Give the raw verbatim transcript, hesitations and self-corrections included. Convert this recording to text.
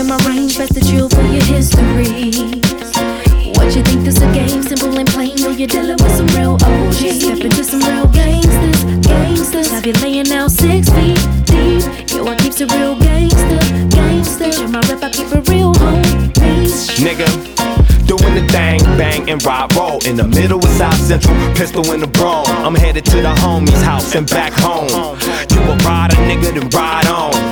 my range, best to chill for your history. What you think this a game? Simple and plain, know you're dealing with some real O Gs. Step into some real gangsters, gangsters. Have you laying out six feet deep? Yo, I keeps it real gangster, gangster. Share my rep, I keep it real homies. Nigga, doing the thing, bang and rock, roll. In the middle of South Central, pistol in the bro. I'm headed to the homie's house and back home. You a rider, nigga, then ride on.